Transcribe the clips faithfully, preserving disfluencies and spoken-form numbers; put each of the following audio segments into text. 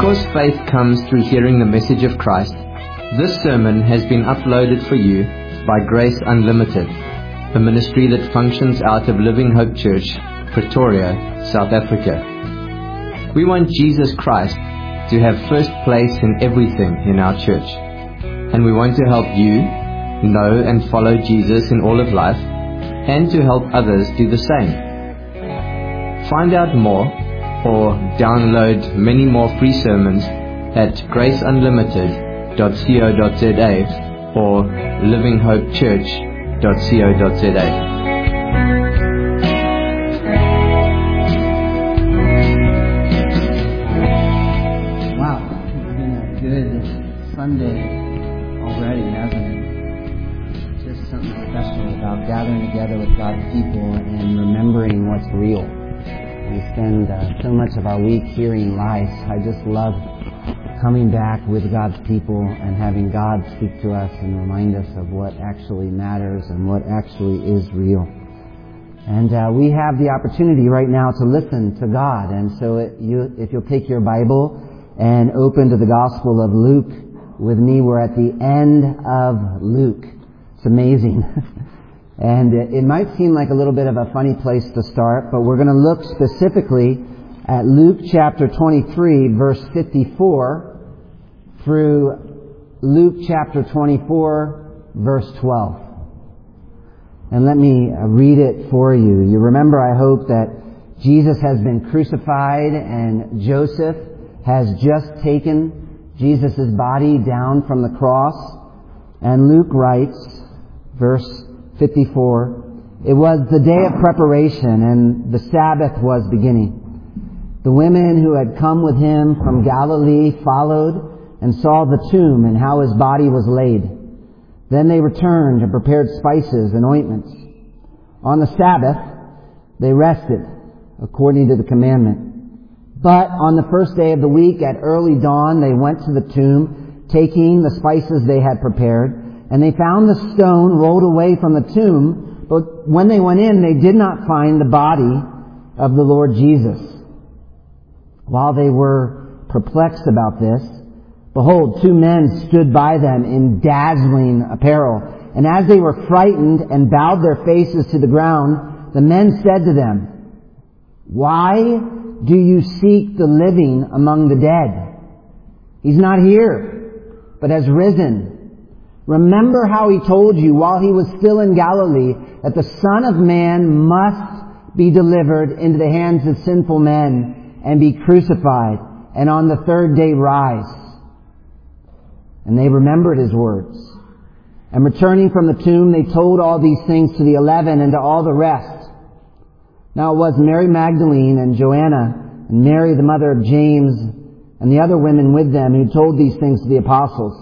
Because faith comes through hearing the message of Christ, this sermon has been uploaded for you by Grace Unlimited, a ministry that functions out of Living Hope Church, Pretoria, South Africa. We want Jesus Christ to have first place in everything in our church, and we want to help you know and follow Jesus in all of life, and to help others do the same. Find out more or download many more free sermons at grace unlimited dot co dot za or living hope church dot co dot za. Wow, it's been a good Sunday already, hasn't it? Just something special about gathering together with God's people and remembering what's real. We spend uh, so much of our week hearing lies. I just love coming back with God's people and having God speak to us and remind us of what actually matters and what actually is real. And uh, we have the opportunity right now to listen to God. And so it, you, if you'll take your Bible and open to the Gospel of Luke with me, we're at the end of Luke. It's amazing. And it might seem like a little bit of a funny place to start, but we're going to look specifically at Luke chapter twenty-three, verse fifty-four, through Luke chapter twenty-four, verse twelve. And let me read it for you. You remember, I hope, that Jesus has been crucified and Joseph has just taken Jesus' body down from the cross. And Luke writes, verse fifty-four, it was the day of preparation, and the Sabbath was beginning. The women who had come with him from Galilee followed and saw the tomb and how his body was laid. Then they returned and prepared spices and ointments. On the Sabbath, they rested, according to the commandment. But on the first day of the week, at early dawn, they went to the tomb, taking the spices they had prepared. And they found the stone rolled away from the tomb, but when they went in, they did not find the body of the Lord Jesus. While they were perplexed about this, behold, two men stood by them in dazzling apparel. And as they were frightened and bowed their faces to the ground, the men said to them, "Why do you seek the living among the dead? He's not here, but has risen. Remember how he told you while he was still in Galilee that the Son of Man must be delivered into the hands of sinful men and be crucified, and on the third day rise." And they remembered his words. And returning from the tomb, they told all these things to the eleven and to all the rest. Now it was Mary Magdalene and Joanna and Mary the mother of James and the other women with them who told these things to the apostles.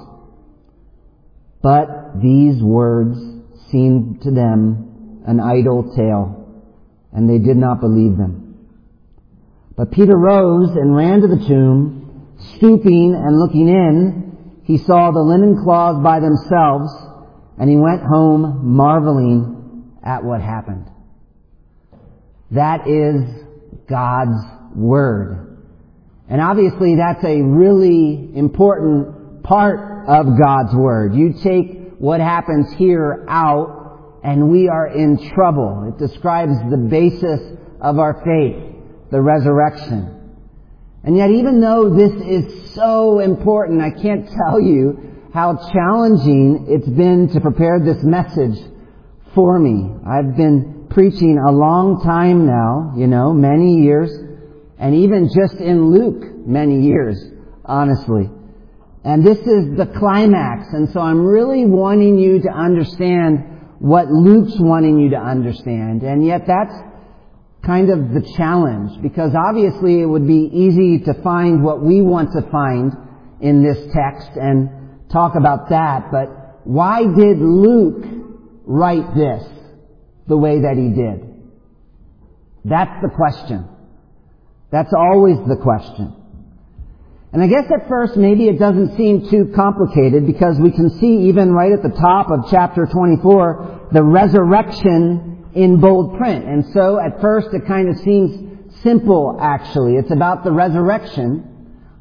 But these words seemed to them an idle tale, and they did not believe them. But Peter rose and ran to the tomb. Stooping and looking in, he saw the linen cloths by themselves, and he went home marveling at what happened. That is God's Word. And obviously that's a really important part of God's Word. You take what happens here out and we are in trouble. It describes the basis of our faith, the resurrection. And yet even though this is so important, I can't tell you how challenging it's been to prepare this message for me. I've been preaching a long time now, you know, many years, and even just in Luke, many years, honestly. And this is the climax, and so I'm really wanting you to understand what Luke's wanting you to understand. And yet that's kind of the challenge, because obviously it would be easy to find what we want to find in this text and talk about that. But why did Luke write this the way that he did? That's the question. That's always the question. And I guess at first maybe it doesn't seem too complicated, because we can see even right at the top of chapter twenty-four the resurrection in bold print. And so at first it kind of seems simple, actually. It's about the resurrection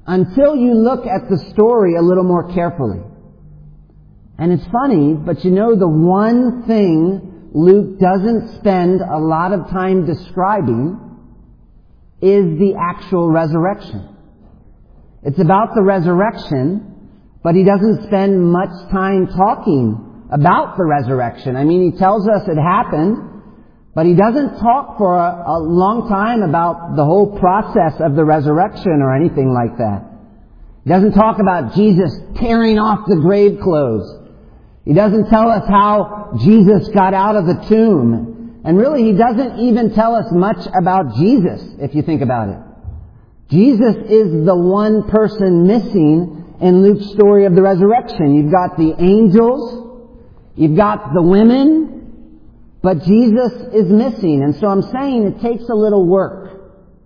until you look at the story a little more carefully. And it's funny, but you know the one thing Luke doesn't spend a lot of time describing is the actual resurrection. It's about the resurrection, but he doesn't spend much time talking about the resurrection. I mean, he tells us it happened, but he doesn't talk for a, a long time about the whole process of the resurrection or anything like that. He doesn't talk about Jesus tearing off the grave clothes. He doesn't tell us how Jesus got out of the tomb. And really, he doesn't even tell us much about Jesus, if you think about it. Jesus is the one person missing in Luke's story of the resurrection. You've got the angels, you've got the women, but Jesus is missing. And so I'm saying it takes a little work.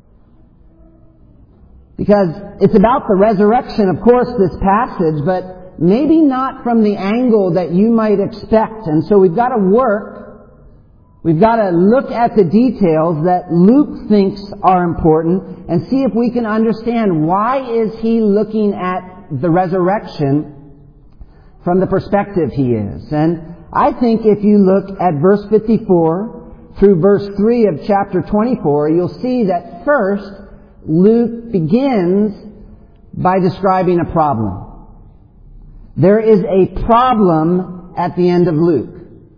Because it's about the resurrection, of course, this passage, but maybe not from the angle that you might expect. And so we've got to work. We've got to look at the details that Luke thinks are important and see if we can understand why is he looking at the resurrection from the perspective he is. And I think if you look at verse fifty-four through verse three of chapter twenty-four, you'll see that first Luke begins by describing a problem. There is a problem at the end of Luke.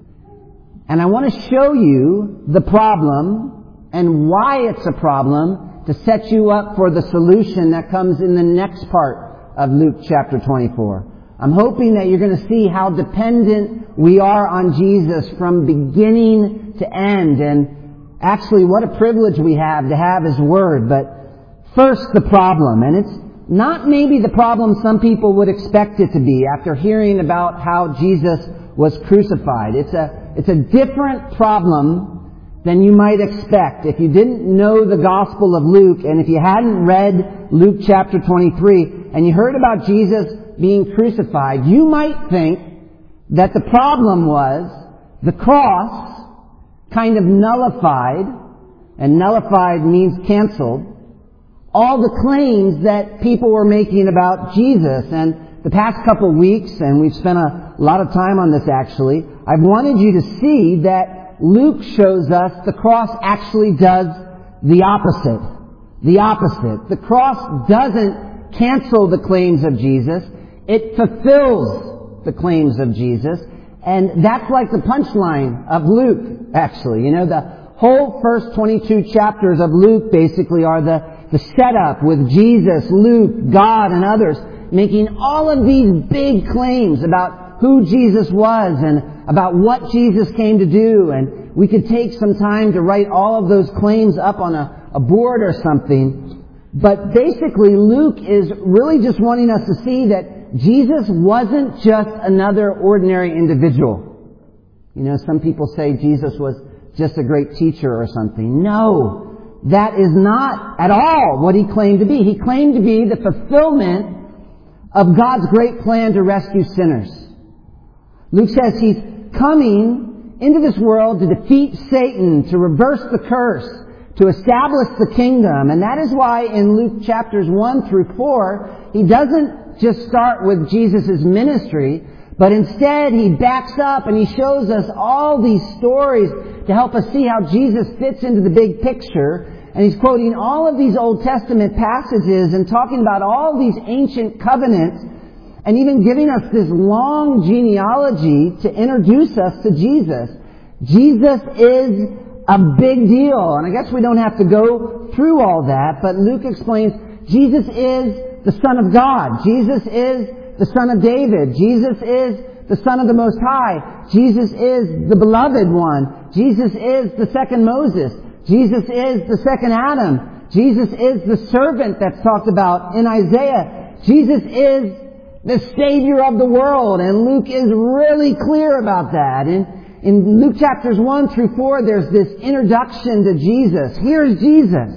And I want to show you the problem and why it's a problem to set you up for the solution that comes in the next part of Luke chapter twenty-four. I'm hoping that you're going to see how dependent we are on Jesus from beginning to end. And actually, what a privilege we have to have His Word. But first, the problem. And it's not maybe the problem some people would expect it to be after hearing about how Jesus was crucified. It's a, it's a different problem than you might expect if you didn't know the Gospel of Luke and if you hadn't read Luke chapter twenty-three and you heard about Jesus being crucified. You might think that the problem was the cross kind of nullified, and nullified means canceled, all the claims that people were making about Jesus. And the past couple of weeks, and we've spent a lot of time on this actually, I've wanted you to see that Luke shows us the cross actually does the opposite. The opposite. The cross doesn't cancel the claims of Jesus. It fulfills the claims of Jesus. And that's like the punchline of Luke, actually. You know, the whole first twenty-two chapters of Luke basically are the The setup with Jesus, Luke, God, and others making all of these big claims about who Jesus was and about what Jesus came to do. And we could take some time to write all of those claims up on a, a board or something. But basically, Luke is really just wanting us to see that Jesus wasn't just another ordinary individual. You know, some people say Jesus was just a great teacher or something. No. That is not at all what he claimed to be. He claimed to be the fulfillment of God's great plan to rescue sinners. Luke says he's coming into this world to defeat Satan, to reverse the curse, to establish the kingdom. And that is why in Luke chapters one through four, he doesn't just start with Jesus' ministry, but instead he backs up and he shows us all these stories to help us see how Jesus fits into the big picture. And he's quoting all of these Old Testament passages and talking about all these ancient covenants and even giving us this long genealogy to introduce us to Jesus. Jesus is a big deal. And I guess we don't have to go through all that, but Luke explains Jesus is the Son of God. Jesus is the Son of David. Jesus is the Son of the Most High. Jesus is the Beloved One. Jesus is the second Moses. Jesus is the second Adam. Jesus is the servant that's talked about in Isaiah. Jesus is the Savior of the world. And Luke is really clear about that. In, in Luke chapters one through four, there's this introduction to Jesus. Here's Jesus.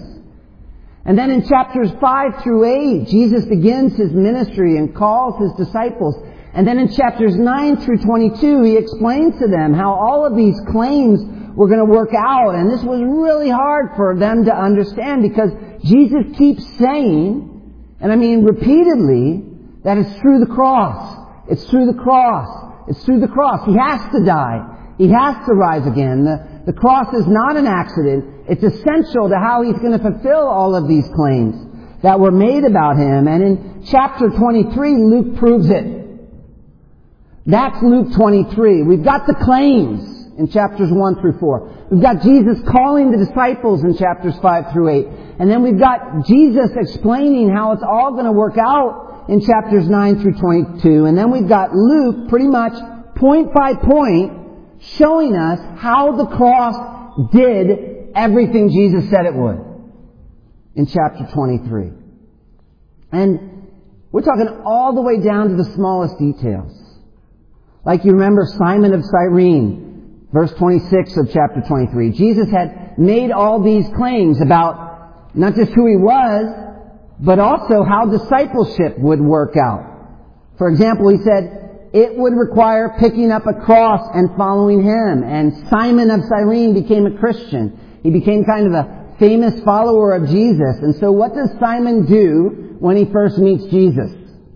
And then in chapters five through eight, Jesus begins His ministry and calls His disciples. And then in chapters nine through twenty-two, He explains to them how all of these claims were going to work out. And this was really hard for them to understand because Jesus keeps saying, And I mean repeatedly that it's through the cross. It's through the cross. It's through the cross. He has to die. He has to rise again. The, the cross is not an accident. It's essential to how He's going to fulfill all of these claims that were made about Him. And in chapter twenty-three, Luke proves it. That's Luke twenty-three. We've got the claims in chapters one through four. We've got Jesus calling the disciples in chapters five through eight. And then we've got Jesus explaining how it's all going to work out in chapters nine through twenty-two. And then we've got Luke pretty much point by point showing us how the cross did everything Jesus said it would in chapter twenty-three. And we're talking all the way down to the smallest details. Like you remember Simon of Cyrene, verse twenty-six of chapter twenty-three. Jesus had made all these claims about not just who He was, but also how discipleship would work out. For example, He said it would require picking up a cross and following Him. And Simon of Cyrene became a Christian. He became kind of a famous follower of Jesus. And so what does Simon do when he first meets Jesus?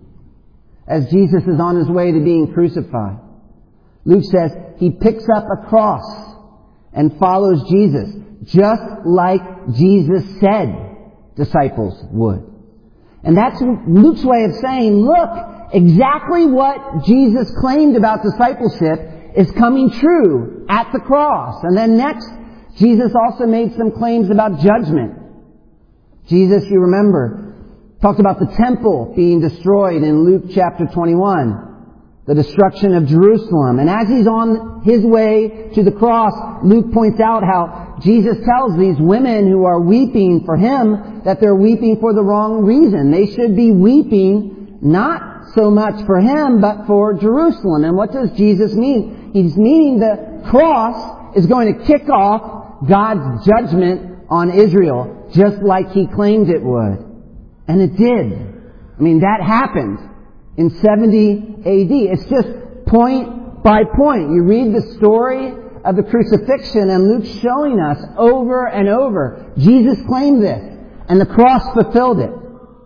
As Jesus is on His way to being crucified. Luke says he picks up a cross and follows Jesus, just like Jesus said disciples would. And that's Luke's way of saying, look, exactly what Jesus claimed about discipleship is coming true at the cross. And then next, Jesus also made some claims about judgment. Jesus, you remember, talked about the temple being destroyed in Luke chapter twenty-one. The destruction of Jerusalem. And as He's on His way to the cross, Luke points out how Jesus tells these women who are weeping for Him that they're weeping for the wrong reason. They should be weeping not so much for Him, but for Jerusalem. And what does Jesus mean? He's meaning the cross is going to kick off God's judgment on Israel, just like He claimed it would. And it did. I mean, that happened in seventy A D. It's just point by point. You read the story of the crucifixion and Luke's showing us over and over. Jesus claimed this and the cross fulfilled it.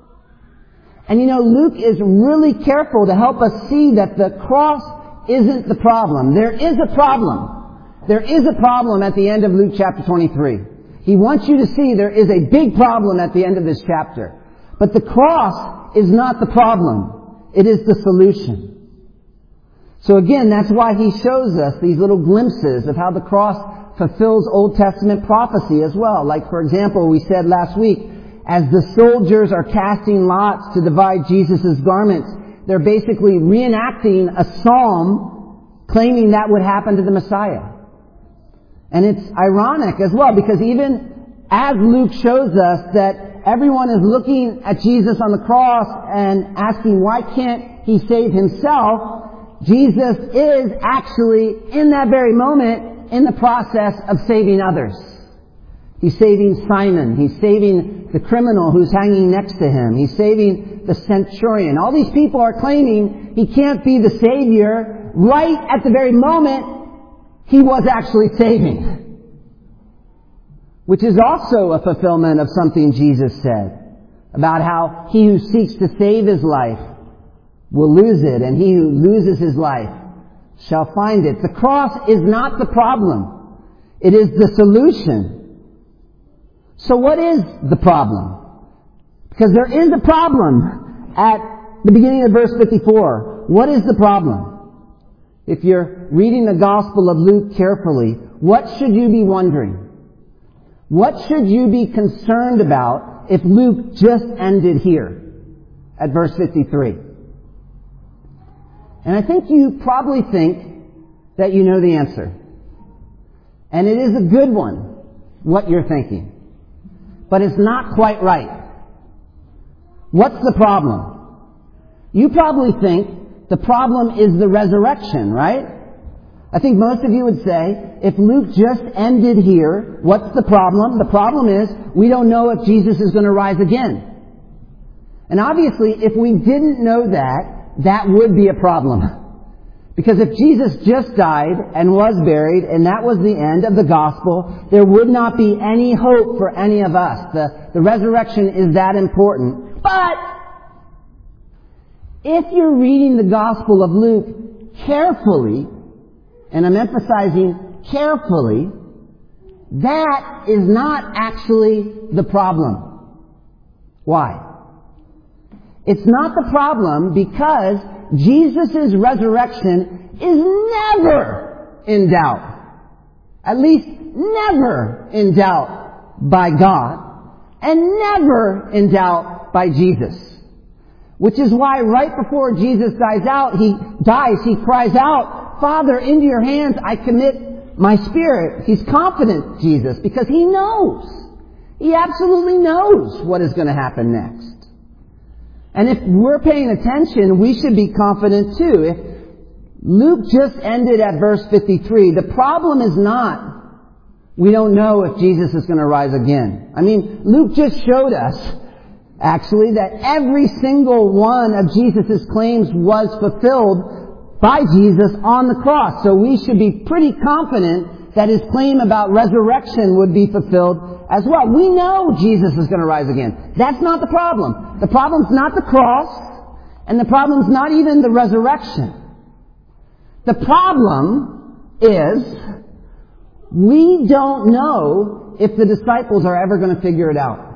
And you know, Luke is really careful to help us see that the cross isn't the problem. There is a problem. There is a problem at the end of Luke chapter twenty-three. He wants you to see there is a big problem at the end of this chapter. But the cross is not the problem. It is the solution. So again, that's why He shows us these little glimpses of how the cross fulfills Old Testament prophecy as well. Like, for example, we said last week, as the soldiers are casting lots to divide Jesus' garments, they're basically reenacting a psalm claiming that would happen to the Messiah. And it's ironic as well, because even as Luke shows us that everyone is looking at Jesus on the cross and asking, why can't He save Himself? Jesus is actually, in that very moment, in the process of saving others. He's saving Simon. He's saving the criminal who's hanging next to Him. He's saving the centurion. All these people are claiming He can't be the Savior right at the very moment He was actually saving. Which is also a fulfillment of something Jesus said about how he who seeks to save his life will lose it, and he who loses his life shall find it. The cross is not the problem. It is the solution. So what is the problem? Because there is a problem at the beginning of verse fifty-four. What is the problem? If you're reading the Gospel of Luke carefully, what should you be wondering? What should you be concerned about if Luke just ended here at verse fifty-three? And I think you probably think that you know the answer. And it is a good one, what you're thinking. But it's not quite right. What's the problem? You probably think the problem is the resurrection, right? I think most of you would say, if Luke just ended here, what's the problem? The problem is, we don't know if Jesus is going to rise again. And obviously, if we didn't know that, that would be a problem. Because if Jesus just died and was buried, and that was the end of the gospel, there would not be any hope for any of us. The, the resurrection is that important. But if you're reading the Gospel of Luke carefully, and I'm emphasizing carefully, that is not actually the problem. Why? It's not the problem because Jesus' resurrection is never in doubt. At least never in doubt by God, and never in doubt by Jesus. Which is why right before Jesus dies out, he dies, he cries out, Father, into your hands I commit my spirit. He's confident, Jesus, because he knows. He absolutely knows what is going to happen next. And if we're paying attention, we should be confident too. If Luke just ended at verse fifty-three, the problem is not we don't know if Jesus is going to rise again. I mean, Luke just showed us, actually, that every single one of Jesus' claims was fulfilled by Jesus on the cross. So we should be pretty confident that his claim about resurrection would be fulfilled as well. We know Jesus is going to rise again. That's not the problem. The problem's not the cross, and the problem's not even the resurrection. The problem is we don't know if the disciples are ever going to figure it out.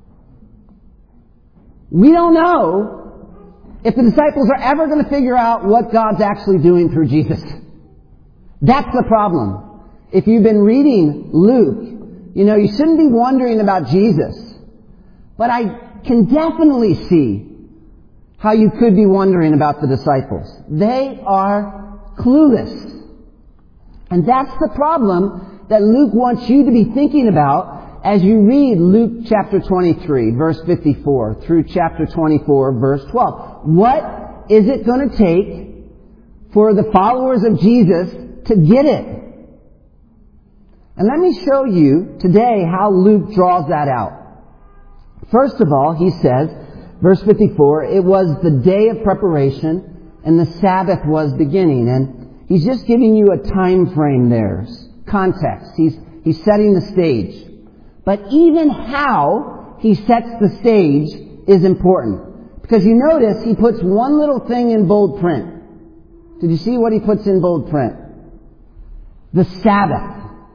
We don't know if the disciples are ever going to figure out what God's actually doing through Jesus. That's the problem. If you've been reading Luke, you know, you shouldn't be wondering about Jesus. But I can definitely see how you could be wondering about the disciples. They are clueless. And that's the problem that Luke wants you to be thinking about as you read Luke chapter twenty-three, verse fifty-four, through chapter twenty-four, verse twelve. What is it going to take for the followers of Jesus to get it? And let me show you today how Luke draws that out. First of all, he says, verse fifty-four, it was the day of preparation and the Sabbath was beginning. And he's just giving you a time frame there, context. He's, he's setting the stage. But even how he sets the stage is important. Because you notice he puts one little thing in bold print. Did you see what he puts in bold print? The Sabbath.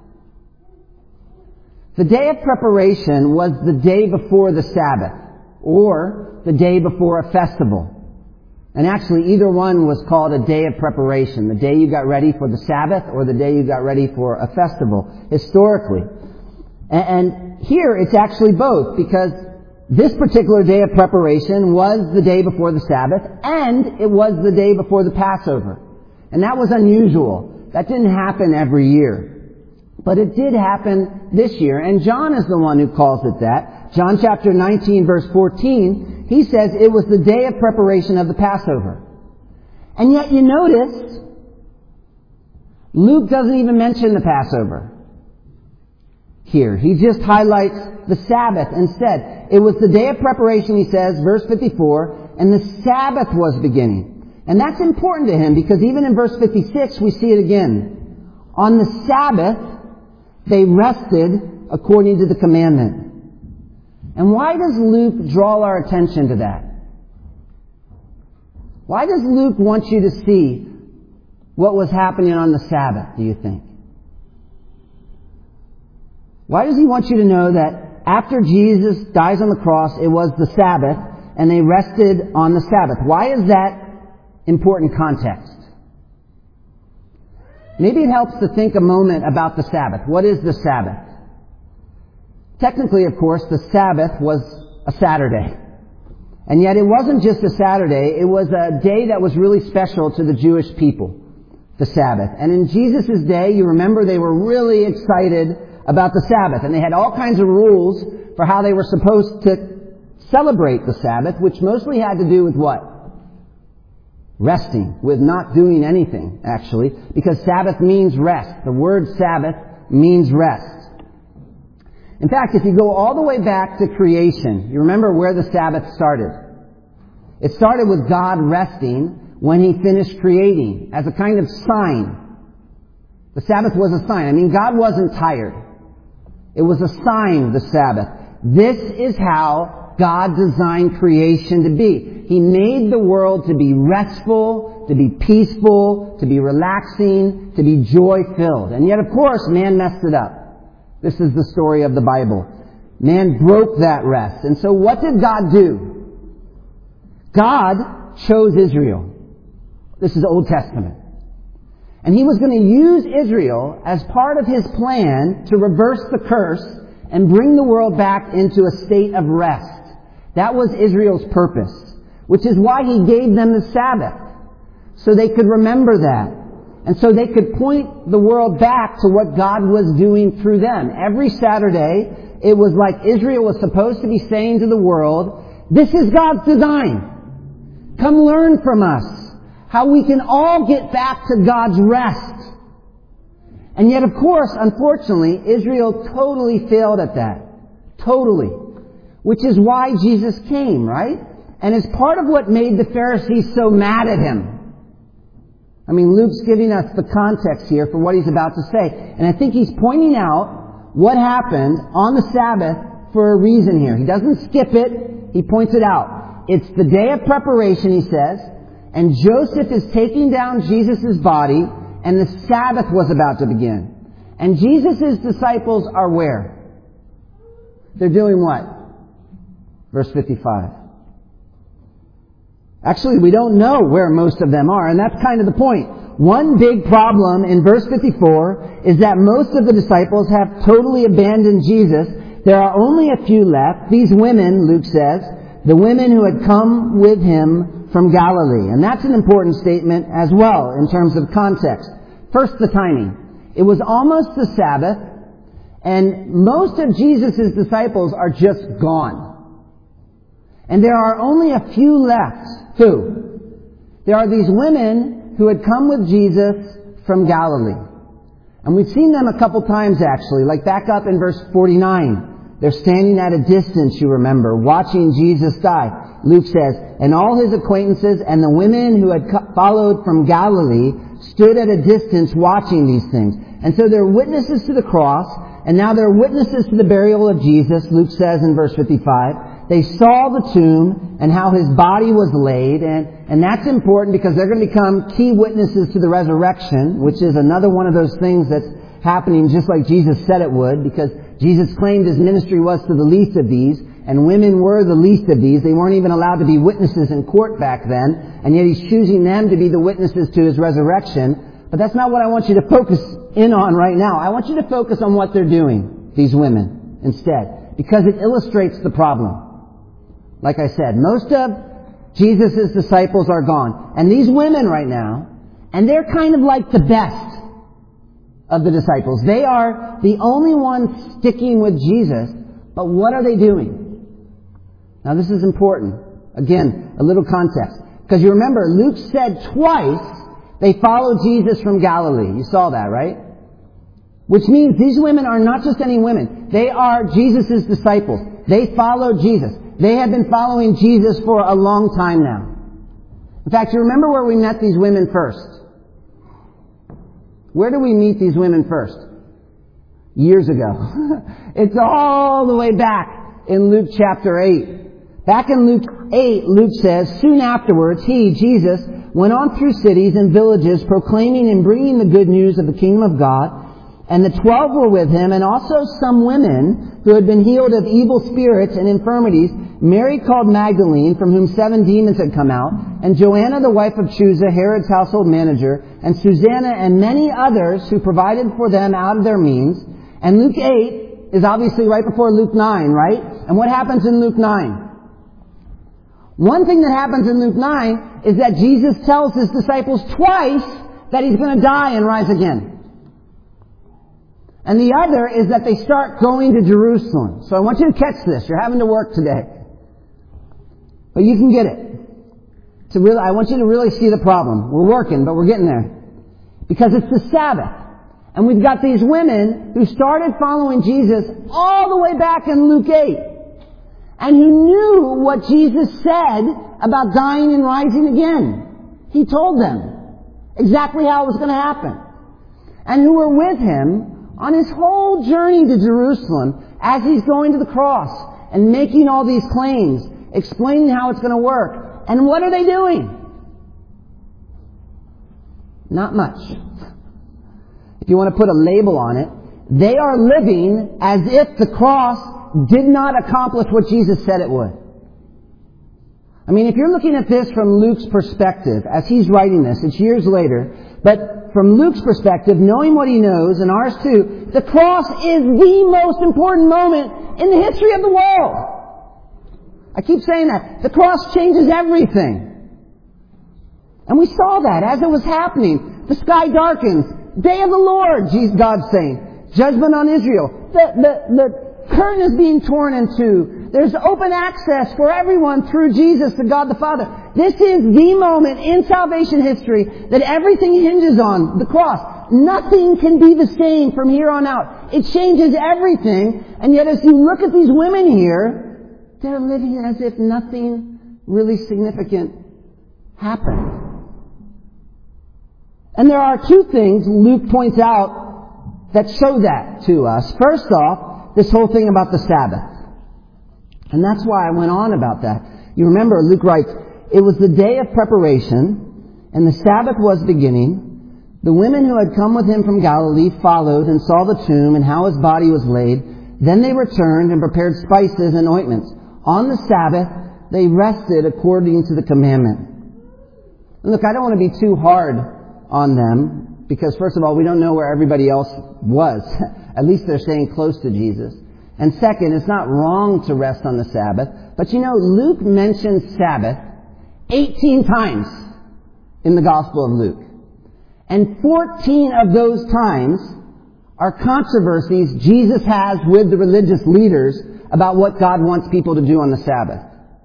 The day of preparation was the day before the Sabbath, or the day before a festival. And actually, either one was called a day of preparation. The day you got ready for the Sabbath or the day you got ready for a festival, historically. And here it's actually both, because this particular day of preparation was the day before the Sabbath, and it was the day before the Passover. And that was unusual. That didn't happen every year. But it did happen this year, and John is the one who calls it that. John chapter nineteen, verse fourteen, he says it was the day of preparation of the Passover. And yet you notice, Luke doesn't even mention the Passover here. He just highlights the Sabbath instead. It was the day of preparation, he says, verse fifty-four, and the Sabbath was beginning. And that's important to him, because even in verse fifty-six we see it again. On the Sabbath, they rested according to the commandment. And why does Luke draw our attention to that? Why does Luke want you to see what was happening on the Sabbath, do you think? Why does he want you to know that after Jesus dies on the cross, it was the Sabbath, and they rested on the Sabbath? Why is that important context? Maybe it helps to think a moment about the Sabbath. What is the Sabbath? Technically, of course, the Sabbath was a Saturday. And yet it wasn't just a Saturday. It was a day that was really special to the Jewish people, the Sabbath. And in Jesus' day, you remember they were really excited about the Sabbath. And they had all kinds of rules for how they were supposed to celebrate the Sabbath, which mostly had to do with what? Resting, with not doing anything, actually, because Sabbath means rest. The word Sabbath means rest. In fact, if you go all the way back to creation, you remember where the Sabbath started. It started with God resting when he finished creating, as a kind of sign. The Sabbath was a sign. I mean, God wasn't tired. It was a sign, the Sabbath. This is how God designed creation to be. He made the world to be restful, to be peaceful, to be relaxing, to be joy-filled. And yet, of course, man messed it up. This is the story of the Bible. Man broke that rest. And so what did God do? God chose Israel. This is Old Testament. And He was going to use Israel as part of His plan to reverse the curse and bring the world back into a state of rest. That was Israel's purpose, which is why He gave them the Sabbath, so they could remember that. And so they could point the world back to what God was doing through them. Every Saturday, it was like Israel was supposed to be saying to the world, this is God's design. Come learn from us how we can all get back to God's rest. And yet, of course, unfortunately, Israel totally failed at that. Totally. Which is why Jesus came, right? And is part of what made the Pharisees so mad at Him. I mean, Luke's giving us the context here for what he's about to say. And I think he's pointing out what happened on the Sabbath for a reason here. He doesn't skip it. He points it out. It's the day of preparation, he says. And Joseph is taking down Jesus' body. And the Sabbath was about to begin. And Jesus' disciples are where? They're doing what? Verse fifty-five. Actually, we don't know where most of them are, and that's kind of the point. One big problem in verse fifty-four is that most of the disciples have totally abandoned Jesus. There are only a few left. These women, Luke says, the women who had come with Him from Galilee. And that's an important statement as well in terms of context. First, the timing. It was almost the Sabbath, and most of Jesus' disciples are just gone. And there are only a few left. Who? There are these women who had come with Jesus from Galilee. And we've seen them a couple times actually, like back up in verse forty-nine. They're standing at a distance, you remember, watching Jesus die. Luke says, and all His acquaintances and the women who had followed from Galilee stood at a distance watching these things. And so they're witnesses to the cross, and now they're witnesses to the burial of Jesus, Luke says in verse fifty-five. They saw the tomb and how His body was laid, and, and that's important because they're going to become key witnesses to the resurrection, which is another one of those things that's happening just like Jesus said it would, because Jesus claimed His ministry was to the least of these, and women were the least of these. They weren't even allowed to be witnesses in court back then, and yet He's choosing them to be the witnesses to His resurrection. But that's not what I want you to focus in on right now. I want you to focus on what they're doing, these women, instead, because it illustrates the problem. Like I said, most of Jesus' disciples are gone. And these women right now, and they're kind of like the best of the disciples. They are the only ones sticking with Jesus. But what are they doing? Now this is important. Again, a little context. Because you remember, Luke said twice they followed Jesus from Galilee. You saw that, right? Which means these women are not just any women. They are Jesus' disciples. They followed Jesus. They have been following Jesus for a long time now. In fact, you remember where we met these women first? Where do we meet these women first? Years ago. It's all the way back in Luke chapter eight. Back in Luke eight, Luke says, soon afterwards, He, Jesus, went on through cities and villages, proclaiming and bringing the good news of the kingdom of God. And the twelve were with Him, and also some women who had been healed of evil spirits and infirmities, Mary called Magdalene, from whom seven demons had come out, and Joanna the wife of Chuza, Herod's household manager, and Susanna and many others who provided for them out of their means. And Luke eight is obviously right before Luke nine, right? And what happens in Luke nine? One thing that happens in Luke nine is that Jesus tells His disciples twice that He's going to die and rise again. And the other is that they start going to Jerusalem. So I want you to catch this. You're having to work today. But you can get it. To really, I want you to really see the problem. We're working, but we're getting there. Because it's the Sabbath. And we've got these women who started following Jesus all the way back in Luke eight. And who knew what Jesus said about dying and rising again. He told them exactly how it was going to happen. And who were with Him on His whole journey to Jerusalem as He's going to the cross and making all these claims, explaining how it's going to work. And what are they doing? Not much. If you want to put a label on it, they are living as if the cross did not accomplish what Jesus said it would. I mean, if you're looking at this from Luke's perspective, as he's writing this, it's years later, but from Luke's perspective, knowing what he knows, and ours too, the cross is the most important moment in the history of the world. I keep saying that. The cross changes everything. And we saw that as it was happening. The sky darkens. Day of the Lord, God's saying. Judgment on Israel. The, the, the curtain is being torn in two. There's open access for everyone through Jesus to God the Father. This is the moment in salvation history that everything hinges on, the cross. Nothing can be the same from here on out. It changes everything. And yet as you look at these women here, they're living as if nothing really significant happened. And there are two things Luke points out that show that to us. First off, this whole thing about the Sabbath. And that's why I went on about that. You remember, Luke writes, it was the day of preparation, and the Sabbath was beginning. The women who had come with him from Galilee followed and saw the tomb and how his body was laid. Then they returned and prepared spices and ointments. On the Sabbath, they rested according to the commandment. And look, I don't want to be too hard on them, because first of all, we don't know where everybody else was. At least they're staying close to Jesus. And second, it's not wrong to rest on the Sabbath. But you know, Luke mentions Sabbath eighteen times in the Gospel of Luke. And fourteen of those times are controversies Jesus has with the religious leaders about what God wants people to do on the Sabbath.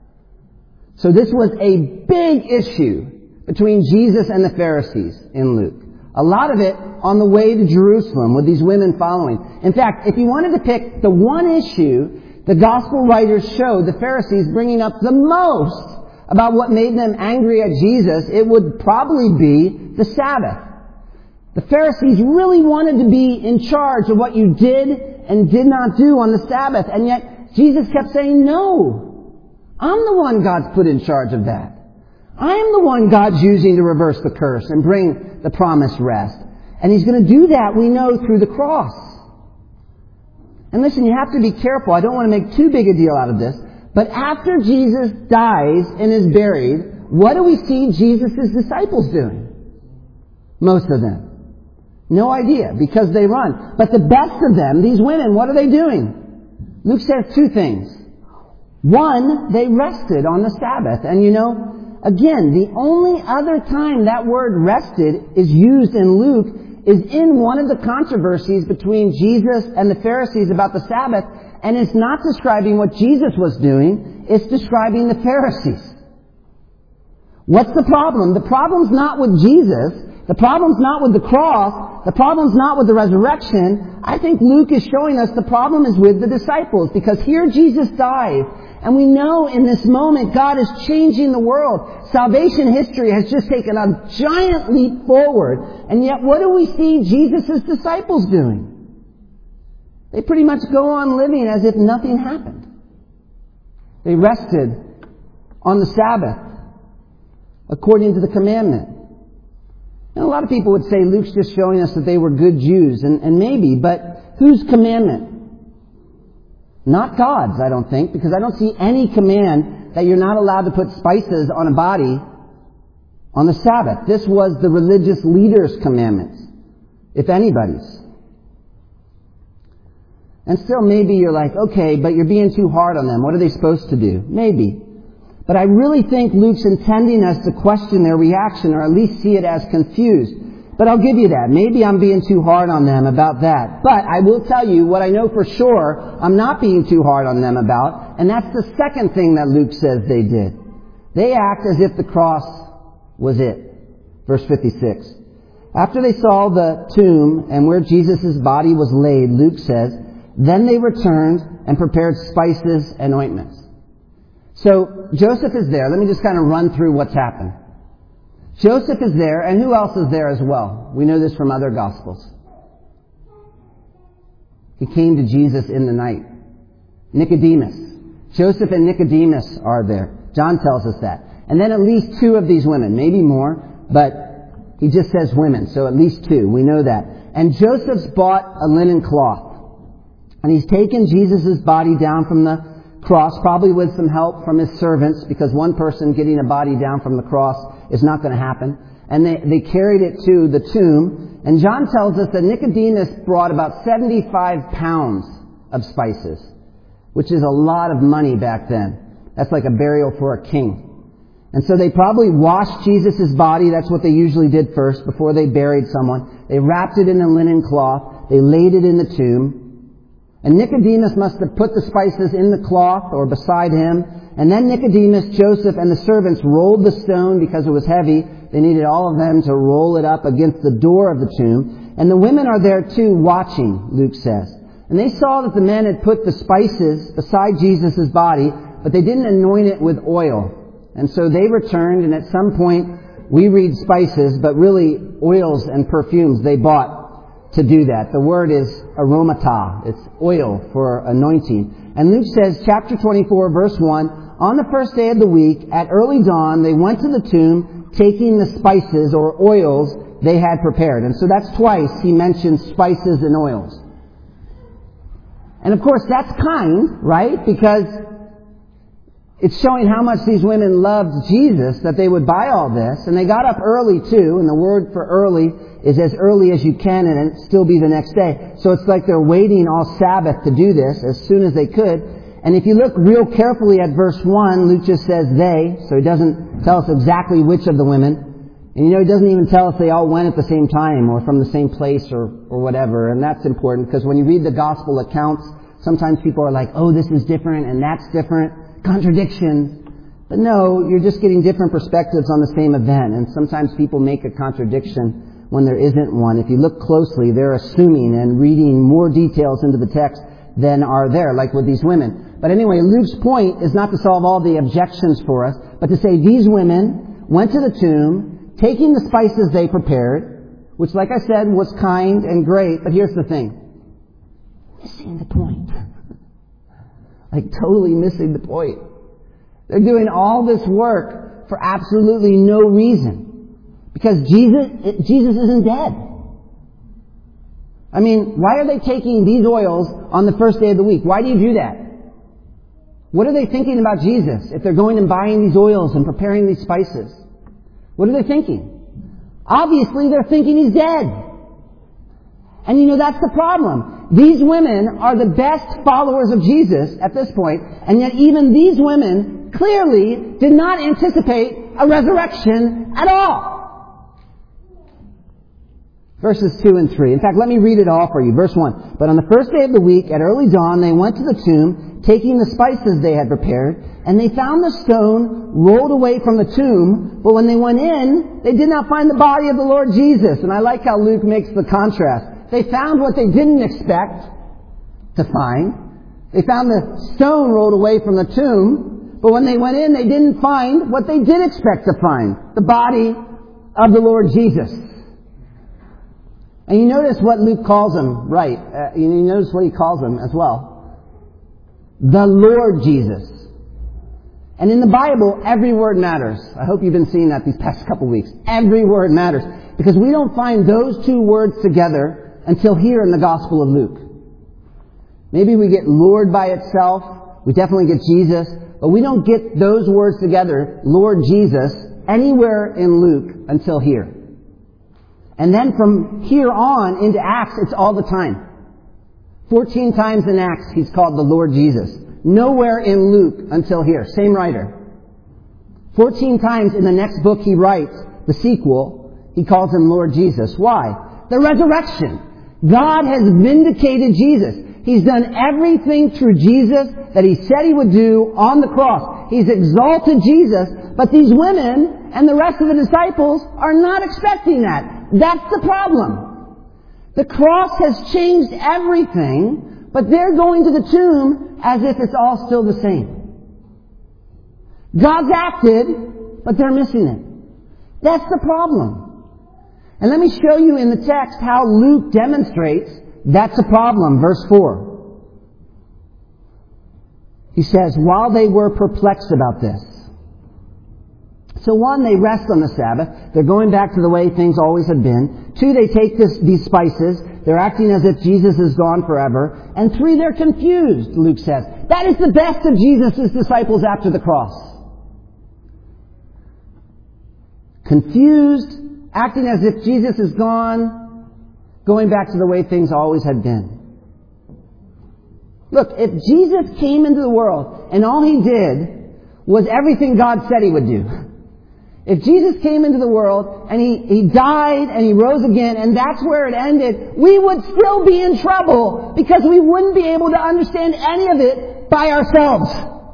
So this was a big issue between Jesus and the Pharisees in Luke. A lot of it on the way to Jerusalem with these women following. In fact, if you wanted to pick the one issue the Gospel writers showed the Pharisees bringing up the most about what made them angry at Jesus, it would probably be the Sabbath. The Pharisees really wanted to be in charge of what you did and did not do on the Sabbath. And yet Jesus kept saying, no, I'm the one God's put in charge of that. I am the one God's using to reverse the curse and bring the promised rest. And He's going to do that, we know, through the cross. And listen, you have to be careful. I don't want to make too big a deal out of this. But after Jesus dies and is buried, what do we see Jesus' disciples doing? Most of them. No idea, because they run. But the best of them, these women, what are they doing? Luke says two things. One, they rested on the Sabbath. And you know, again, the only other time that word rested is used in Luke is in one of the controversies between Jesus and the Pharisees about the Sabbath. And it's not describing what Jesus was doing, it's describing the Pharisees. What's the problem? The problem's not with Jesus. The problem's not with the cross. The problem's not with the resurrection. I think Luke is showing us the problem is with the disciples, because here Jesus dies. And we know in this moment God is changing the world. Salvation history has just taken a giant leap forward. And yet what do we see Jesus' disciples doing? They pretty much go on living as if nothing happened. They rested on the Sabbath according to the commandment. And a lot of people would say Luke's just showing us that they were good Jews. And, and maybe, but whose commandment? Not God's, I don't think, because I don't see any command that you're not allowed to put spices on a body on the Sabbath. This was the religious leaders' commandments, if anybody's. And still maybe you're like, okay, but you're being too hard on them. What are they supposed to do? Maybe. But I really think Luke's intending us to question their reaction, or at least see it as confused. But I'll give you that. Maybe I'm being too hard on them about that. But I will tell you what I know for sure I'm not being too hard on them about, and that's the second thing that Luke says they did. They act as if the cross was it. Verse fifty-six. After they saw the tomb and where Jesus' body was laid, Luke says, then they returned and prepared spices and ointments. So Joseph is there. Let me just kind of run through what's happened. Joseph is there, and who else is there as well? We know this from other Gospels. He came to Jesus in the night. Nicodemus. Joseph and Nicodemus are there. John tells us that. And then at least two of these women, maybe more, but he just says women, so at least two. We know that. And Joseph's bought a linen cloth. And he's taken Jesus' body down from the cross, probably with some help from his servants, because one person getting a body down from the cross is not going to happen. And they, they carried it to the tomb. And John tells us that Nicodemus brought about seventy-five pounds of spices, which is a lot of money back then. That's like a burial for a king. And so they probably washed Jesus' body. That's what they usually did first before they buried someone. They wrapped it in a linen cloth. They laid it in the tomb. And Nicodemus must have put the spices in the cloth or beside him. And then Nicodemus, Joseph, and the servants rolled the stone because it was heavy. They needed all of them to roll it up against the door of the tomb. And the women are there too watching, Luke says. And they saw that the men had put the spices beside Jesus' body, but they didn't anoint it with oil. And so they returned, and at some point we read spices, but really oils and perfumes they bought to do that. The word is aromata. It's oil for anointing. And Luke says, chapter twenty-four, verse one, on the first day of the week, at early dawn, they went to the tomb, taking the spices or oils they had prepared. And so that's twice he mentions spices and oils. And of course that's kind, right? Because it's showing how much these women loved Jesus that they would buy all this. And they got up early too, and the word for early is as early as you can, and it still be the next day. So it's like they're waiting all Sabbath to do this as soon as they could. And if you look real carefully at verse one, Luke just says they, so he doesn't tell us exactly which of the women. And you know, he doesn't even tell us they all went at the same time or from the same place or, or whatever. And that's important because when you read the gospel accounts, sometimes people are like, oh, this is different and that's different. Contradictions. But no, you're just getting different perspectives on the same event. And sometimes people make a contradiction when there isn't one. If you look closely, they're assuming and reading more details into the text than are there, like with these women. But anyway, Luke's point is not to solve all the objections for us, but to say these women went to the tomb, taking the spices they prepared, which, like I said, was kind and great. But here's the thing. Missing the point. Like totally missing the point. They're doing all this work for absolutely no reason. Because Jesus, Jesus isn't dead. I mean, why are they taking these oils on the first day of the week? Why do you do that? What are they thinking about Jesus if they're going and buying these oils and preparing these spices? What are they thinking? Obviously, they're thinking he's dead. And you know, that's the problem. These women are the best followers of Jesus at this point, and yet even these women clearly did not anticipate a resurrection at all. Verses two and three. In fact, let me read it all for you. Verse one. But on the first day of the week, at early dawn, they went to the tomb, taking the spices they had prepared, and they found the stone rolled away from the tomb, but when they went in, they did not find the body of the Lord Jesus. And I like how Luke makes the contrast. They found what they didn't expect to find. They found the stone rolled away from the tomb, but when they went in, they didn't find what they did expect to find, the body of the Lord Jesus. And you notice what Luke calls him, right? Uh, you notice what he calls him as well. The Lord Jesus. And in the Bible, every word matters. I hope you've been seeing that these past couple weeks. Every word matters. Because we don't find those two words together until here in the Gospel of Luke. Maybe we get Lord by itself. We definitely get Jesus. But we don't get those words together, Lord Jesus, anywhere in Luke until here. And then from here on into Acts, it's all the time. Fourteen times in Acts, he's called the Lord Jesus. Nowhere in Luke until here. Same writer. Fourteen times in the next book he writes, the sequel, he calls him Lord Jesus. Why? The resurrection. God has vindicated Jesus. He's done everything through Jesus that he said he would do on the cross. He's exalted Jesus, but these women and the rest of the disciples are not expecting that. That's the problem. The cross has changed everything, but they're going to the tomb as if it's all still the same. God's acted, but they're missing it. That's the problem. And let me show you in the text how Luke demonstrates that's a problem. Verse four. He says, while they were perplexed about this. So one, they rest on the Sabbath. They're going back to the way things always had been. Two, they take this, these spices. They're acting as if Jesus is gone forever. And three, they're confused, Luke says. That is the best of Jesus' disciples after the cross. Confused, acting as if Jesus is gone, going back to the way things always had been. Look, if Jesus came into the world and all He did was everything God said He would do, if Jesus came into the world and he, he died and He rose again and that's where it ended, we would still be in trouble because we wouldn't be able to understand any of it by ourselves.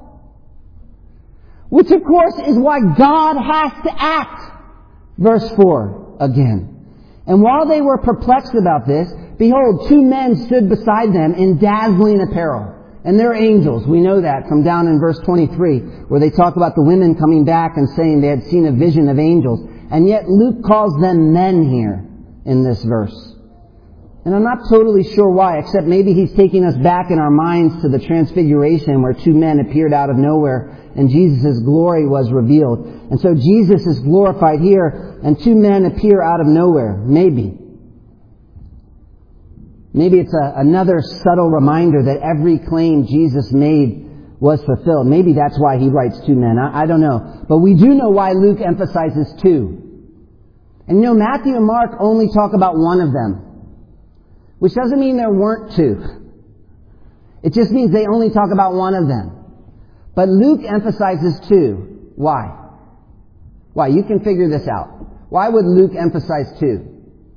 Which of course is why God has to act. Verse four again. And while they were perplexed about this, behold, two men stood beside them in dazzling apparel. And they're angels. We know that from down in verse twenty-three, where they talk about the women coming back and saying they had seen a vision of angels. And yet Luke calls them men here in this verse. And I'm not totally sure why, except maybe he's taking us back in our minds to the Transfiguration where two men appeared out of nowhere and Jesus' glory was revealed. And so Jesus is glorified here and two men appear out of nowhere. Maybe. Maybe it's a, another subtle reminder that every claim Jesus made was fulfilled. Maybe that's why he writes two men. I, I don't know. But we do know why Luke emphasizes two. And you know, Matthew and Mark only talk about one of them. Which doesn't mean there weren't two. It just means they only talk about one of them. But Luke emphasizes two. Why? Why? You can figure this out. Why would Luke emphasize two?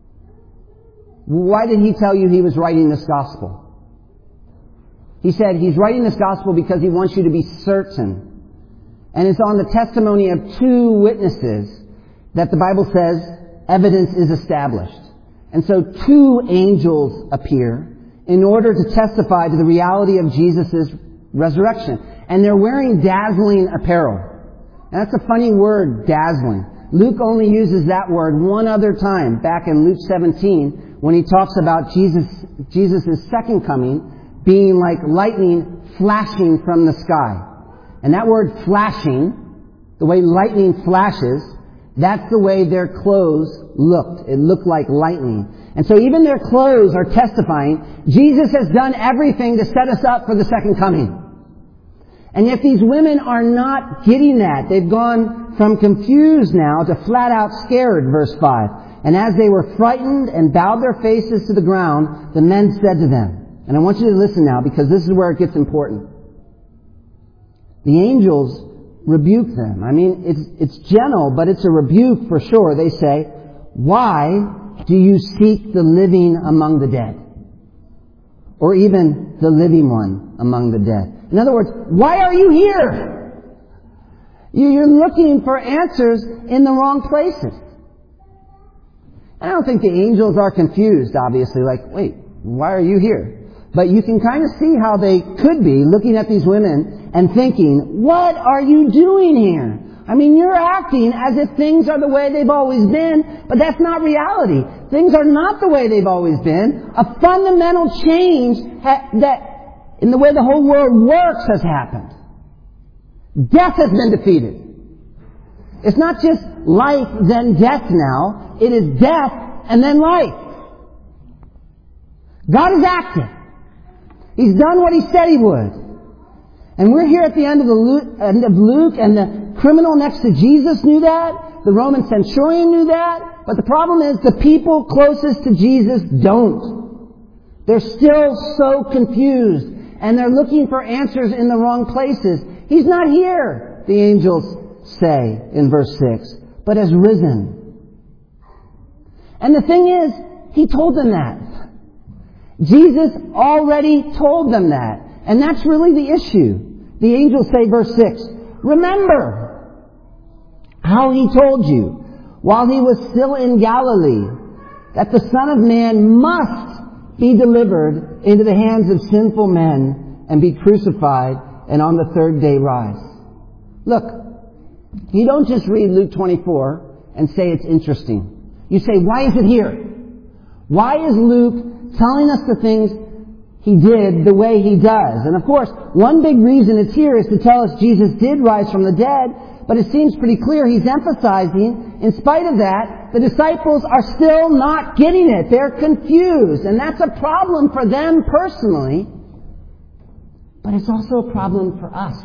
Why did he tell you he was writing this gospel? He said he's writing this gospel because he wants you to be certain. And it's on the testimony of two witnesses that the Bible says evidence is established. And so two angels appear in order to testify to the reality of Jesus' resurrection. And they're wearing dazzling apparel. And that's a funny word, dazzling. Luke only uses that word one other time, back in Luke seventeen, when he talks about Jesus, Jesus' second coming being like lightning flashing from the sky. And that word flashing, the way lightning flashes, that's the way their clothes looked. It looked like lightning. And so even their clothes are testifying, Jesus has done everything to set us up for the second coming. And yet these women are not getting that. They've gone from confused now to flat out scared, verse five. And as they were frightened and bowed their faces to the ground, the men said to them, and I want you to listen now because this is where it gets important. The angels rebuke them. I mean, it's, it's gentle, but it's a rebuke for sure. They say, why do you seek the living among the dead? Or even the living one among the dead. In other words, why are you here? You're looking for answers in the wrong places. I don't think the angels are confused, obviously, like, wait, why are you here? But you can kind of see how they could be looking at these women and thinking, what are you doing here? I mean, you're acting as if things are the way they've always been, but that's not reality. Things are not the way they've always been. A fundamental change ha- that in the way the whole world works has happened. Death has been defeated. It's not just life, then death now. It is death and then life. God is active. He's done what He said He would. And we're here at the end of, the Luke, end of Luke, and the criminal next to Jesus knew that. The Roman centurion knew that. But the problem is the people closest to Jesus don't. They're still so confused. And they're looking for answers in the wrong places. He's not here, the angels say in verse six, but has risen. And the thing is, He told them that. Jesus already told them that. And that's really the issue. The angels say, verse six, remember how He told you while He was still in Galilee that the Son of Man must be delivered into the hands of sinful men and be crucified and on the third day rise. Look, you don't just read Luke twenty-four and say it's interesting. You say, why is it here? Why is Luke telling us the things He did the way He does. And of course, one big reason it's here is to tell us Jesus did rise from the dead, but it seems pretty clear He's emphasizing, in spite of that, the disciples are still not getting it. They're confused, and that's a problem for them personally, but it's also a problem for us.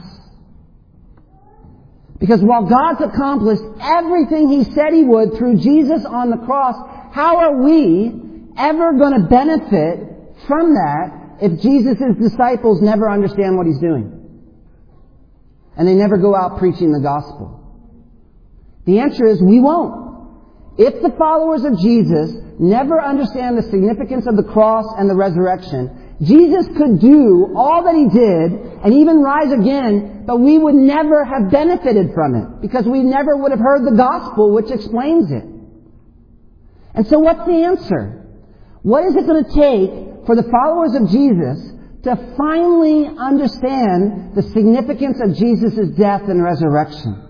Because while God's accomplished everything He said He would through Jesus on the cross, how are we ever going to benefit from that if Jesus' disciples never understand what He's doing? And they never go out preaching the gospel? The answer is we won't. If the followers of Jesus never understand the significance of the cross and the resurrection, Jesus could do all that He did and even rise again, but we would never have benefited from it because we never would have heard the gospel which explains it. And so what's the answer? What is it going to take for the followers of Jesus to finally understand the significance of Jesus' death and resurrection?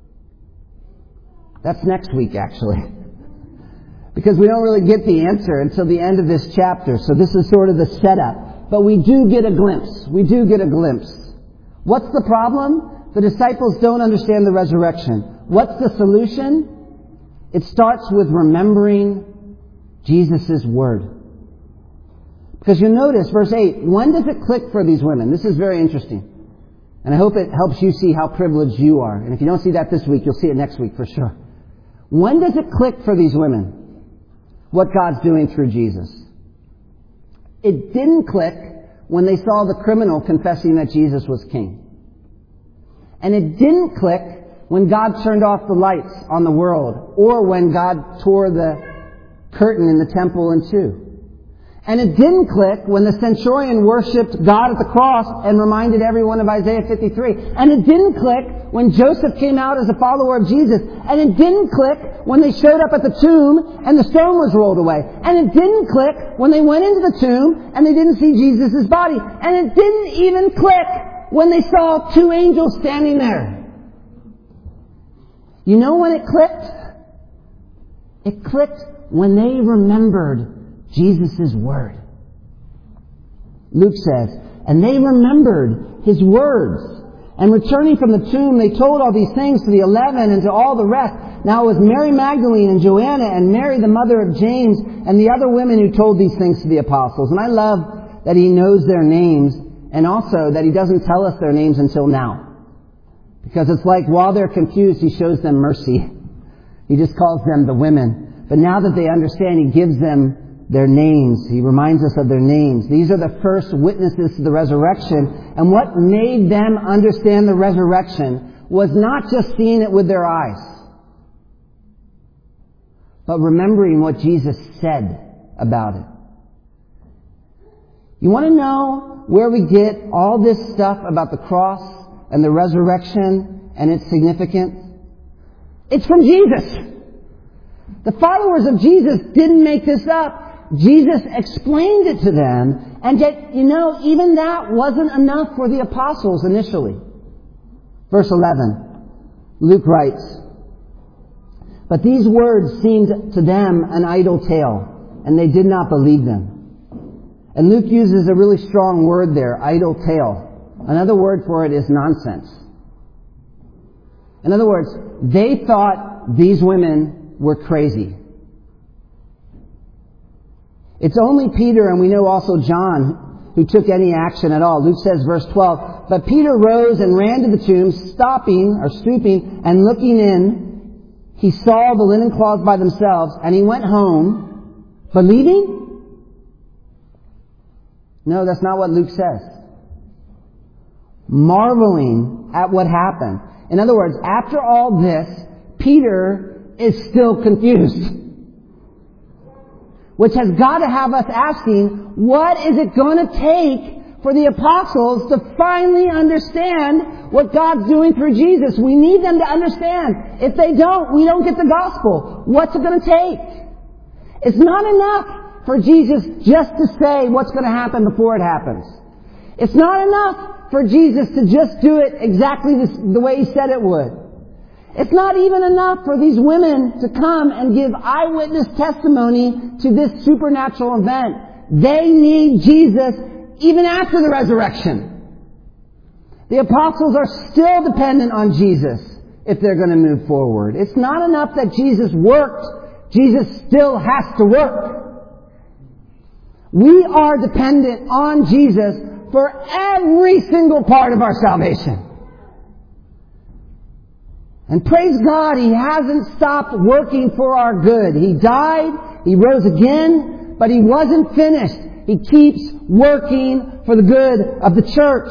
That's next week, actually. Because we don't really get the answer until the end of this chapter. So this is sort of the setup. But we do get a glimpse. We do get a glimpse. What's the problem? The disciples don't understand the resurrection. What's the solution? It starts with remembering Jesus' word. Because you notice, verse eight, when does it click for these women? This is very interesting. And I hope it helps you see how privileged you are. And if you don't see that this week, you'll see it next week for sure. When does it click for these women what God's doing through Jesus? It didn't click when they saw the criminal confessing that Jesus was king. And it didn't click when God turned off the lights on the world, or when God tore the curtain in the temple in two. And it didn't click when the centurion worshipped God at the cross and reminded everyone of Isaiah fifty-three. And it didn't click when Joseph came out as a follower of Jesus. And it didn't click when they showed up at the tomb and the stone was rolled away. And it didn't click when they went into the tomb and they didn't see Jesus' body. And it didn't even click when they saw two angels standing there. You know when it clicked? It clicked when they remembered Jesus' word. Luke says, and they remembered His words. And returning from the tomb, they told all these things to the eleven and to all the rest. Now it was Mary Magdalene and Joanna and Mary, the mother of James, and the other women who told these things to the apostles. And I love that He knows their names, and also that He doesn't tell us their names until now. Because it's like while they're confused, He shows them mercy. He just calls them the women. But now that they understand, He gives them their names. He reminds us of their names. These are the first witnesses to the resurrection. And what made them understand the resurrection was not just seeing it with their eyes, but remembering what Jesus said about it. You want to know where we get all this stuff about the cross and the resurrection and its significance? It's from Jesus. The followers of Jesus didn't make this up. Jesus explained it to them, and yet, you know, even that wasn't enough for the apostles initially. Verse eleven, Luke writes, but these words seemed to them an idle tale, and they did not believe them. And Luke uses a really strong word there, idle tale. Another word for it is nonsense. In other words, they thought these women were crazy. It's only Peter, and we know also John, who took any action at all. Luke says, verse twelve, but Peter rose and ran to the tomb, stopping or stooping and looking in. He saw the linen cloths by themselves, and he went home, believing? No, that's not what Luke says. Marveling at what happened. In other words, after all this, Peter is still confused. Which has got to have us asking, what is it going to take for the apostles to finally understand what God's doing through Jesus? We need them to understand. If they don't, we don't get the gospel. What's it going to take? It's not enough for Jesus just to say what's going to happen before it happens. It's not enough for Jesus to just do it exactly the way He said it would. It's not even enough for these women to come and give eyewitness testimony to this supernatural event. They need Jesus even after the resurrection. The apostles are still dependent on Jesus if they're going to move forward. It's not enough that Jesus worked. Jesus still has to work. We are dependent on Jesus for every single part of our salvation. And praise God, He hasn't stopped working for our good. He died, He rose again, but He wasn't finished. He keeps working for the good of the church.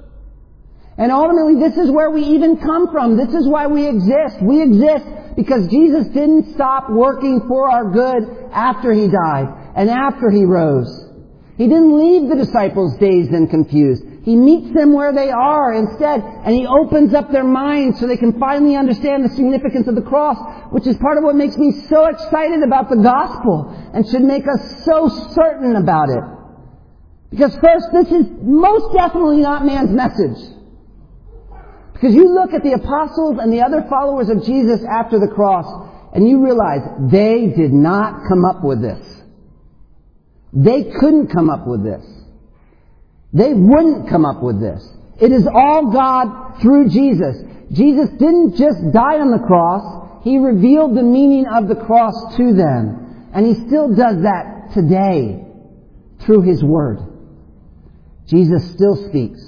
And ultimately, this is where we even come from. This is why we exist. We exist because Jesus didn't stop working for our good after He died and after He rose. He didn't leave the disciples dazed and confused. He meets them where they are instead, and He opens up their minds so they can finally understand the significance of the cross, which is part of what makes me so excited about the gospel and should make us so certain about it. Because first, this is most definitely not man's message. Because you look at the apostles and the other followers of Jesus after the cross, and you realize they did not come up with this. They couldn't come up with this. They wouldn't come up with this. It is all God through Jesus. Jesus didn't just die on the cross. He revealed the meaning of the cross to them. And He still does that today through His Word. Jesus still speaks.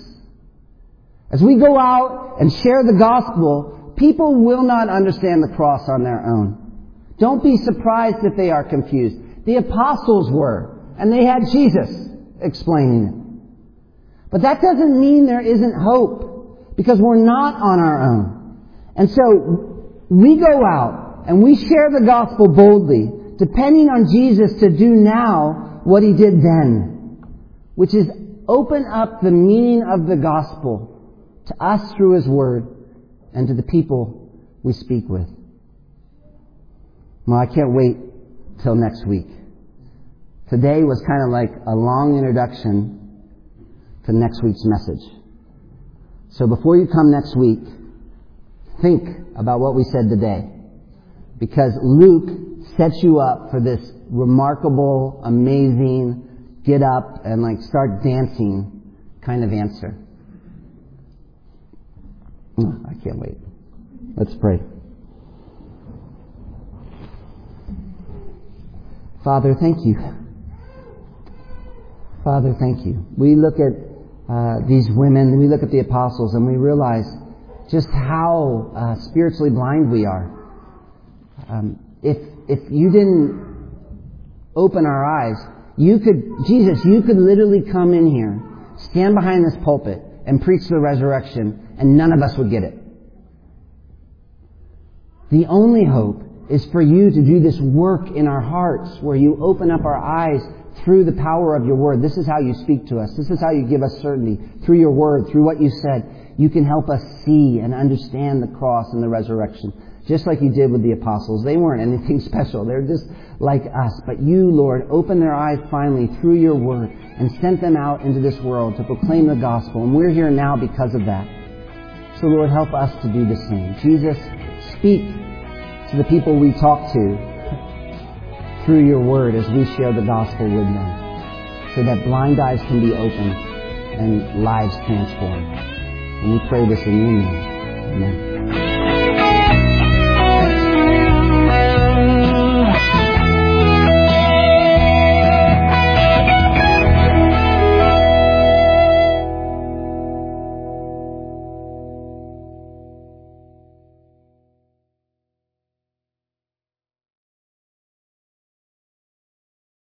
As we go out and share the gospel, people will not understand the cross on their own. Don't be surprised if they are confused. The apostles were, and they had Jesus explaining it. But that doesn't mean there isn't hope, because we're not on our own. And so we go out and we share the gospel boldly, depending on Jesus to do now what He did then, which is open up the meaning of the gospel to us through His Word and to the people we speak with. Well, I can't wait till next week. Today was kind of like a long introduction to next week's message. So before you come next week, think about what we said today. Because Luke sets you up for this remarkable, amazing, get up and like start dancing kind of answer. Oh, I can't wait. Let's pray. Father, thank you. Father, thank you. We look at uh, these women, we look at the apostles, and we realize just how uh, spiritually blind we are. Um, if if you didn't open our eyes, you could, Jesus, you could literally come in here, stand behind this pulpit, and preach the resurrection, and none of us would get it. The only hope is for you to do this work in our hearts, where you open up our eyes through the power of your Word. This is how you speak to us. This is how you give us certainty. Through your Word, through what you said, you can help us see and understand the cross and the resurrection. Just like you did with the apostles. They weren't anything special. They're just like us. But you, Lord, opened their eyes finally through your Word and sent them out into this world to proclaim the gospel. And we're here now because of that. So, Lord, help us to do the same. Jesus, speak to the people we talk to through your Word as we share the gospel with them, so that blind eyes can be opened and lives transformed. And we pray this in your name. Amen.